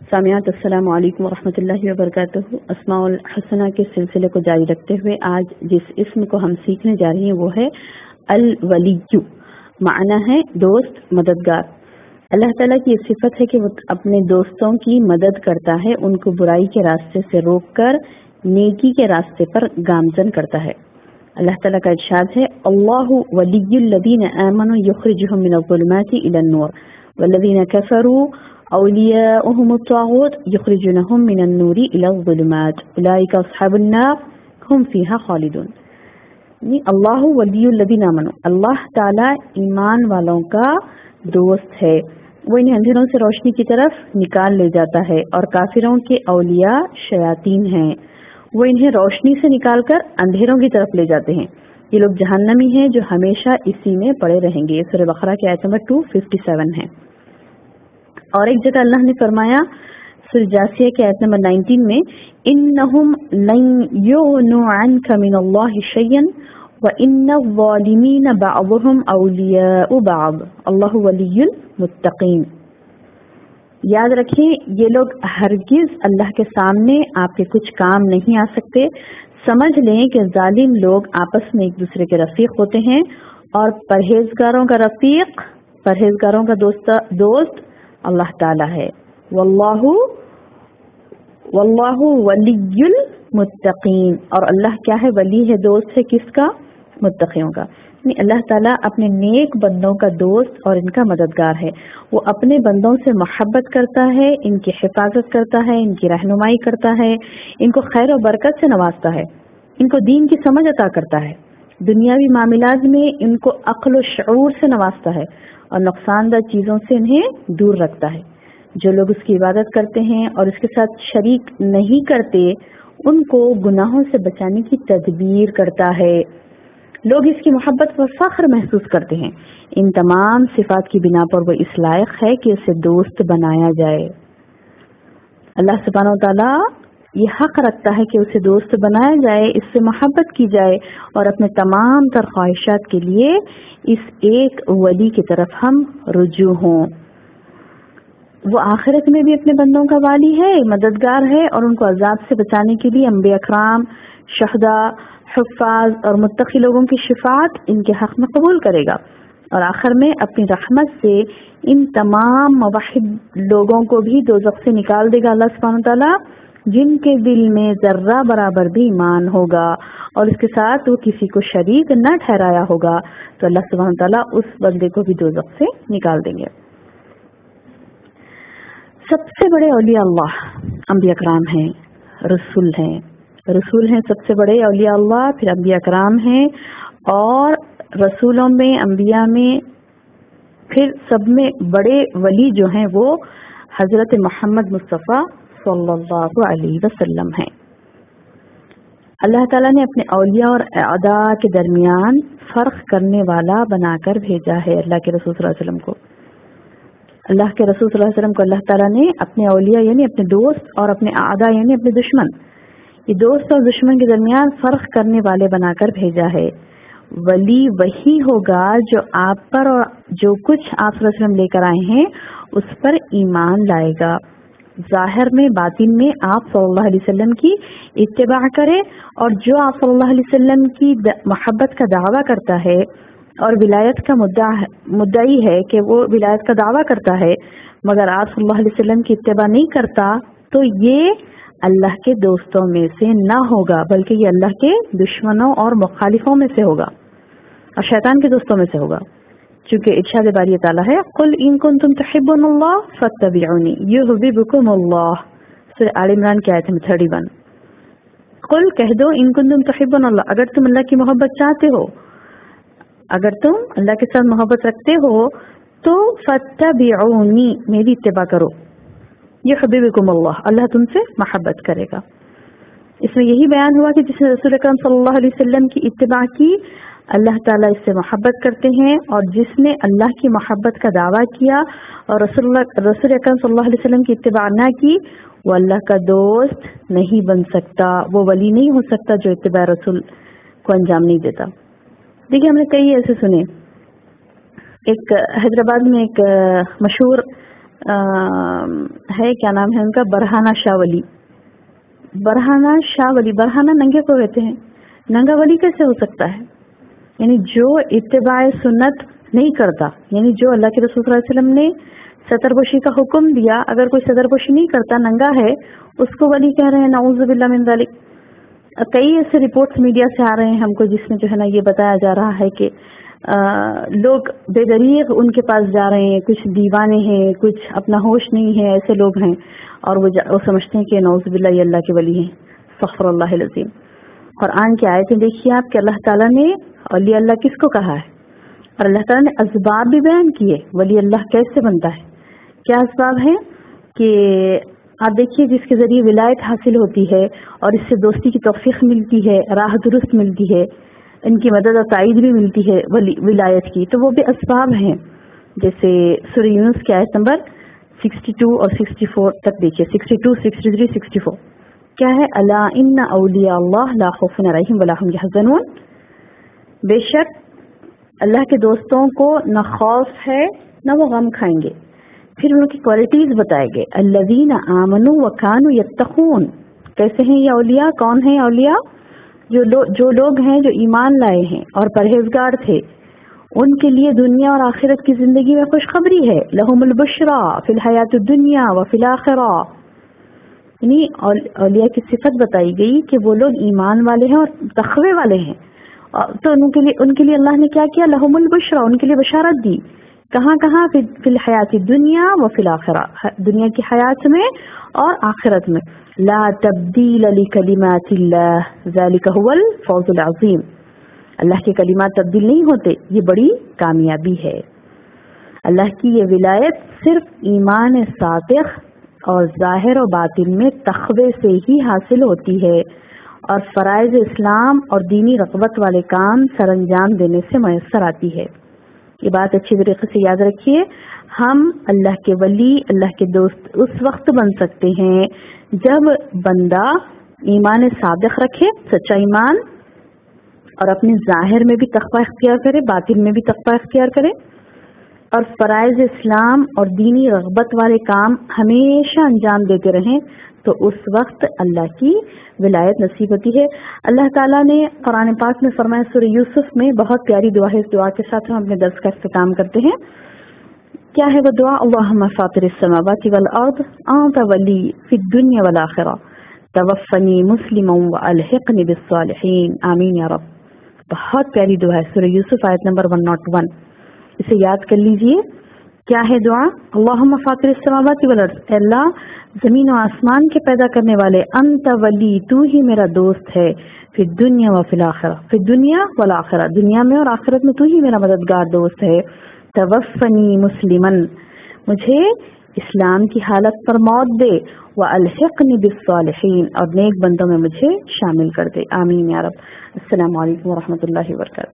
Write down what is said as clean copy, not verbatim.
سامعات السلام علیکم ورحمۃ اللہ وبرکاتہ۔ اسماء الحسنہ کے سلسلے کو جاری رکھتے ہوئے آج جس اسم کو ہم سیکھنے جا رہے ہیں وہ ہے الولی، معنی ہے دوست، مددگار۔ اللہ تعالیٰ کی یہ صفت ہے کہ وہ اپنے دوستوں کی مدد کرتا ہے، ان کو برائی کے راستے سے روک کر نیکی کے راستے پر گامزن کرتا ہے۔ اللہ تعالیٰ کا ارشاد ہے، اللہ ولی الذین آمنوا یخرجہم من الظلمات الی النور والذین کفروا اولیاؤہم الطاغوت یخرجونہم من النور الی الظلمات اولئک اصحاب النار ہم فیہا خالدون۔ اللہ ولی الذین آمنوا، اللہ تعالیٰ ایمان والوں کا دوست ہے، وہ انہیں اندھیروں سے روشنی کی طرف نکال لے جاتا ہے، اور کافروں کے اولیاء شیاطین ہیں، وہ انہیں روشنی سے نکال کر اندھیروں کی طرف لے جاتے ہیں۔ یہ لوگ جہنمی ہیں جو ہمیشہ اسی میں پڑے رہیں گے۔ یہ سورہ بقرہ کی آیت نمبر 257 ہے۔ اور ایک جگہ اللہ نے فرمایا سورہ جاثیہ کی آیت نمبر 19 میں، انہم لن یغنوا عنک من اللہ شیئا وان الظالمین بعضهم اولیاء بعض اللہ ولی المتقین۔ یاد رکھیں یہ لوگ ہرگز اللہ کے سامنے آپ کے کچھ کام نہیں آ سکتے۔ سمجھ لیں کہ ظالم لوگ آپس میں ایک دوسرے کے رفیق ہوتے ہیں، اور پرہیزگاروں کا رفیق، پرہیزگاروں کا دوست اللہ تعالی ہے۔ واللہ ولی المتقین، اور اللہ کیا ہے؟ ولی ہے، دوست ہے کس کا؟ متقیوں کا۔ یعنی اللہ تعالیٰ اپنے نیک بندوں کا دوست اور ان کا مددگار ہے۔ وہ اپنے بندوں سے محبت کرتا ہے، ان کی حفاظت کرتا ہے، ان کی رہنمائی کرتا ہے، ان کو خیر و برکت سے نوازتا ہے، ان کو دین کی سمجھ عطا کرتا ہے، دنیاوی معاملات میں ان کو عقل و شعور سے نوازتا ہے، اور نقصان دہ چیزوں سے انہیں دور رکھتا ہے۔ جو لوگ اس کی عبادت کرتے ہیں اور اس کے ساتھ شریک نہیں کرتے، ان کو گناہوں سے بچانے کی تدبیر کرتا ہے۔ لوگ اس کی محبت و فخر محسوس کرتے ہیں۔ ان تمام صفات کی بنا پر وہ اس لائق ہے کہ اسے دوست بنایا جائے۔ اللہ سبحانہ و تعالیٰ یہ حق رکھتا ہے کہ اسے دوست بنایا جائے، اس سے محبت کی جائے، اور اپنے تمام تر خواہشات کے لیے اس ایک ولی کی طرف ہم رجوع ہوں۔ وہ آخرت میں بھی اپنے بندوں کا والی ہے، مددگار ہے، اور ان کو عذاب سے بچانے کے لیے انبیاء اکرام، شہداء، حفاظ اور متقی لوگوں کی شفاعت ان کے حق میں قبول کرے گا، اور آخر میں اپنی رحمت سے ان تمام موحد لوگوں کو بھی دوزخ سے نکال دے گا اللہ سبحانہ وتعالیٰ، جن کے دل میں ذرہ برابر بھی ایمان ہوگا اور اس کے ساتھ وہ کسی کو شریک نہ ٹھہرایا ہوگا، تو اللہ سبحانہ وتعالیٰ اس بندے کو بھی دوزخ سے نکال دیں گے۔ سب سے بڑے اولیاء اللہ انبیاء اکرام ہیں، رسول ہیں سب سے بڑے اولیاء اللہ، پھر انبیاء اکرام ہیں، اور رسولوں میں، انبیاء میں پھر سب میں بڑے ولی جو ہیں وہ حضرت محمد مصطفیٰ صلی اللہ علیہ وسلم ہیں۔ اللہ تعالیٰ نے اپنے اولیاء اور اعداء کے درمیان فرق کرنے والا بنا کر بھیجا ہے اللہ کے رسول صلی اللہ علیہ وسلم کو۔ اللہ کے رسول صلی اللہ علیہ وسلم کو اللہ تعالیٰ نے اپنے اولیاء یعنی اپنے دوست، اور اپنے اعداء یعنی اپنے دشمن، یہ دوست اور دشمن کے درمیان فرق کرنے والے بنا کر بھیجا ہے۔ ولی وہی ہوگا جو آپ پر اور جو کچھ آپ صلی اللہ علیہ وسلم لے کر آئے ہیں اس پر ایمان لائے گا، ظاہر میں باطن میں آپ صلی اللہ علیہ وسلم کی اتباع کرے، اور جو آپ صلی اللہ علیہ وسلم کی محبت کا دعویٰ کرتا ہے اور ولایت کا مدعی ہے کہ وہ ولایت کا دعویٰ کرتا ہے مگر آپ صلی اللہ علیہ وسلم کی اتباع نہیں کرتا، تو یہ اللہ کے دوستوں میں سے نہ ہوگا، بلکہ یہ اللہ کے دشمنوں اور مخالفوں میں سے ہوگا، اور شیطان کے دوستوں میں سے ہوگا، چونکہ ارشاد باری تعالیٰ ہے، قل ان کنتم تحبون اللہ فاتبعونی یحببکم اللہ، سورہ آل عمران کی آیت 31۔ قل کہہ دو، ان کنتم تحبون اللہ، اگر تم اللہ کی محبت چاہتے ہو، اگر تم اللہ کے ساتھ محبت رکھتے ہو تو فاتبعونی، میری اتباع کرو، یحببکم اللہ، اللہ تم سے محبت کرے گا۔ اس میں یہی بیان ہوا کہ جس نے رسول اکرم صلی اللہ علیہ وسلم کی اتباع کی، اللہ تعالیٰ اس سے محبت کرتے ہیں، اور جس نے اللہ کی محبت کا دعویٰ کیا اور رسول اکرم صلی اللہ علیہ وسلم کی اتباع نہ کی، وہ اللہ کا دوست نہیں بن سکتا، وہ ولی نہیں ہو سکتا جو اتباع رسول کو انجام نہیں دیتا۔ دیکھیے ہم نے کئی ایسے سنے، ایک حیدرآباد میں ایک مشہور ہے کیا نام ہے ان کا، برہانہ شاہ ولی. برہانہ شاہ ولی، برہانہ ننگے کو کہتے ہیں، ننگا ولی کیسے ہو سکتا ہے؟ یعنی جو اتباع سنت نہیں کرتا، یعنی جو اللہ کے رسول صلی اللہ علیہ وسلم نے ستر پوشی کا حکم دیا، اگر کوئی ستر پوشی نہیں کرتا، ننگا ہے، اس کو ولی کہہ رہے ہیں. نعوذ باللہ من ذالک. کئی ایسے رپورٹس میڈیا سے آ رہے ہیں ہم کو جس میں جو ہے نا یہ بتایا جا رہا ہے کہ لوگ بے دریغ ان کے پاس جا رہے ہیں، کچھ دیوانے ہیں، کچھ اپنا ہوش نہیں ہے، ایسے لوگ ہیں، اور وہ سمجھتے ہیں کہ نعوذ باللہ یہ اللہ کے ولی ہیں. استغفر اللہ العظیم. قرآن کی آیتیں دیکھیے آپ کہ اللہ تعالیٰ نے ولی اللہ کس کو کہا ہے، اور اللہ تعالیٰ نے اسباب بھی بیان کیے ولی اللہ کیسے بنتا ہے. کیا اسباب ہیں کہ آپ دیکھیے جس کے ذریعے ولایت حاصل ہوتی ہے اور اس سے دوستی کی توفیق ملتی ہے، راہ درست ملتی ہے، ان کی مدد اور تائید بھی ملتی ہے ولایت کی، تو وہ بھی اسباب ہیں. جیسے سورہ یونس کی آیت نمبر 62 اور 64 تک دیکھیے، 62 63 64 کیا ہے؟ الا ان اولیاء اللہ لا خوف علیہم ولا هم يحزنون. بے شک اللہ کے دوستوں کو نہ خوف ہے نہ وہ غم کھائیں گے. پھر ان کی کوالٹیز بتائے گئے، الذین آمنوا وکانوا یتقون. کیسے ہیں یہ اولیاء؟ کون ہیں اولیاء؟ جو لوگ ہیں جو ایمان لائے ہیں اور پرہیزگار تھے، ان کے لیے دنیا اور آخرت کی زندگی میں خوشخبری ہے. لہم البشرا فی الحیات الدنیا وفی الآخرہ. یعنی اولیاء کی صفت بتائی گئی کہ وہ لوگ ایمان والے ہیں اور تقوی والے ہیں، تو ان کے لیے اللہ نے کیا کیا؟ لہم البشرا، ان کے لیے بشارت دی. کہاں کہاں؟ فی الحیات الدنیا وفی الآخرہ، دنیا کی حیات میں اور آخرت میں. لا تبدیل لکلمات اللہ ذالک هو الفوز العظیم. اللہ کے کلمات تبدیل نہیں ہوتے، یہ بڑی کامیابی ہے. اللہ کی یہ ولایت صرف ایمان صادق اور ظاہر و باطن میں تقوی سے ہی حاصل ہوتی ہے، اور فرائض اسلام اور دینی رغبت والے کام سر انجام دینے سے میسر آتی ہے. یہ بات اچھی طریقے سے یاد رکھیے. ہم اللہ کے ولی، اللہ کے دوست اس وقت بن سکتے ہیں جب بندہ ایمان صادق رکھے، سچا ایمان، اور اپنے ظاہر میں بھی تقوی اختیار کرے، باطن میں بھی تقوی اختیار کرے، اور فرائض اسلام اور دینی رغبت والے کام ہمیشہ انجام دیتے رہیں، تو اس وقت اللہ کی ولایت نصیب ہوتی ہے. اللہ تعالیٰ نے قرآن پاک میں فرمایا سورہ یوسف میں، بہت پیاری دعا ہے، اس دعا کے ساتھ ہم اپنے درس کا اختتام کرتے ہیں. کیا ہے وہ دعا؟ اللہم فاطر السماوات والارض انت ولی فی الدنیا والآخرہ توفنی مسلما والحقنی بالصالحین آمین یا رب. بہت پیاری دعا ہے، سورہ یوسف آیت نمبر 101. اسے یاد کر لیجئے. کیا ہے دعا؟ اللہم فاطر السماوات والارض، اے اللہ زمین و آسمان کے پیدا کرنے والے، انت ولی، تو ہی میرا دوست ہے، فی الدنیا و فی الآخرہ، فی الدنیا والآخرہ، دنیا میں اور آخرت میں تو ہی میرا مددگار دوست ہے. توفنی مسلمن، مجھے اسلام کی حالت پر موت دے، والحقنی بالصالحین، اور نیک بندوں میں مجھے شامل کر دے. آمین یا رب. السلام علیکم ورحمۃ اللہ وبرکاتہ.